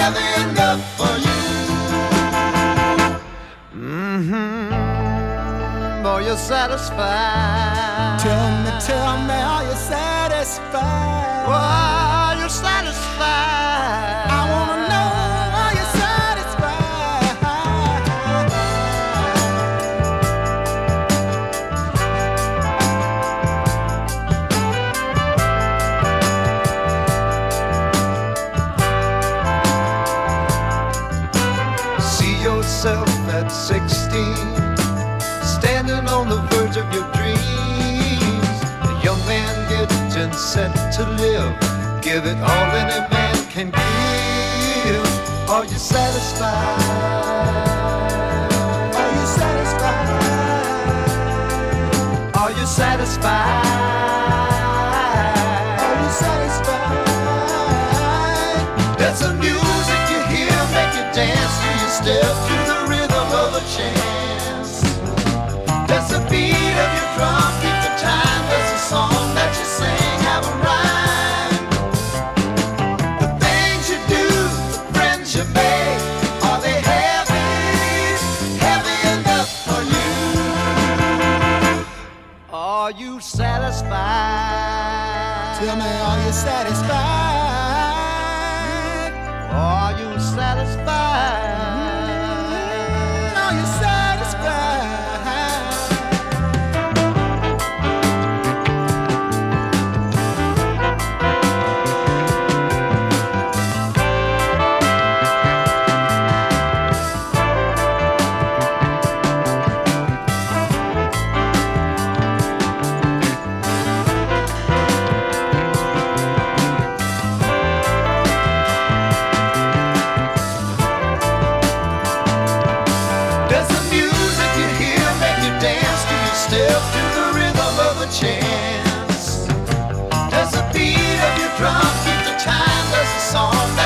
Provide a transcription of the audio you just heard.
heavy enough for you. Are you satisfied? Tell me, are you satisfied? Oh, are you satisfied? I wanna know, are you satisfied? See yourself at 16, standing on the verge of your dreams. A young man getting set to live. Give it all any man can give. Are you satisfied? Are you satisfied? Are you satisfied? Are you satisfied? That's the music you hear, make you dance. Do you step to the rhythm of a chance? That's the beat of your drum, keep the time. That's the song that you sing, have a rhyme. The things you do, the friends you make, are they heavy, heavy enough for you? Are you satisfied? Tell me, are you satisfied? Are you satisfied? Are you satisfied? Does the music you hear make you dance? Do you step to the rhythm of a chance? Does the beat of your drum keep the time? Does the song